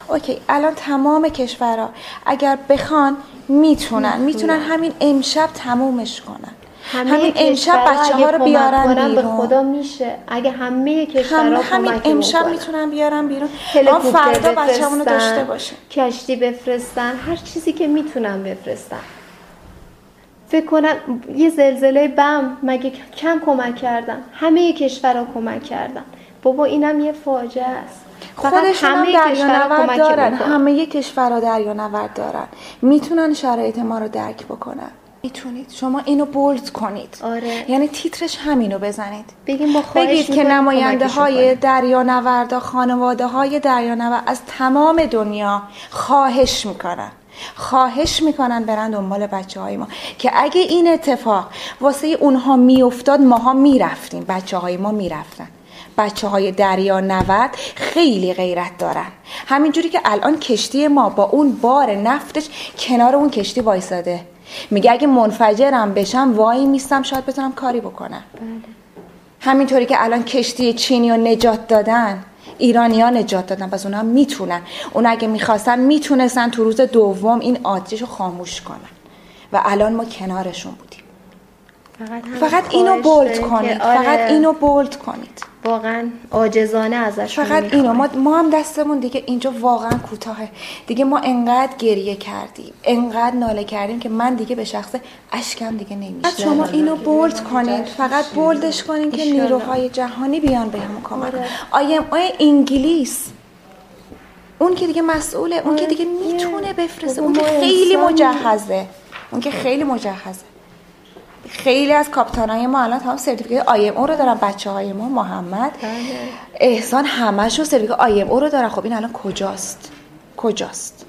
اوکی الان تمام کشورها اگر بخوان میتونن همین امشب تمومش کنن. همین امشب بچه‌ها رو بیارن بیرون. به خدا میشه اگه همه کشورها همین امشب میتونن بیارن بیرون. ما فردا بچه‌مون رو داشته باشیم. کشتی بفرستن، هر چیزی که میتونن بفرستن. فکر کنن یه زلزله بم مگه کم کمک کردن؟ همه کشورها کمک کردن. بابا اینم یه فاجعه است. خودشون هم دریانورد دارن. همه کشورها دریانورد دارن. میتونن شرایط ما رو درک بکنن. میتونید شما اینو بولد کنید. آره. یعنی تیترش همینو بزنید. بگید که نماینده های دریانورد، خانواده های دریانورد از تمام دنیا خواهش میکنن برن دنبال بچه های ما که اگه این اتفاق واسه اونها میافتاد ماها میرفتیم، بچه های ما میرفتن. بچه های دریانورد خیلی غیرت دارن، همینجوری که الان کشتی ما با اون بار نفتش کنار اون کشتی وایساده، میگه اگه منفجرم بشم وای میستم شاید بتونم کاری بکنم. همینطوری که الان کشتی چینی رو نجات دادن، ایرانی‌ها نجات دادن، پس اونها میتونن، اون اگه میخواستن میتونستن تو روز دوم این آتش رو خاموش کنن و الان ما کنارشون بودیم. فقط اینو بولد کنید. فقط اینو بولد کنید. واقعا عاجزانه ازش فقط اینو ما هم دستمون دیگه اینجا واقعا کوتاهه دیگه. ما انقدر گریه کردیم، انقدر ناله کردیم که من دیگه به شخص اشکم دیگه نمیشه. شما اینو بولد کنید، فقط بولدش کنید که نیروهای جهانی بیان بهمون کمک کنن. آی انگلیس اون که دیگه مسئوله، اون که دیگه میتونه بفرسته، اون که خیلی مجهزه. خیلی از کاپیتانای ما الان تمام سرتیفیکات IMO رو دارن. بچه‌های ما محمد، احسان همه‌شون سرتیفیکات IMO رو دارن. خب این الان کجاست؟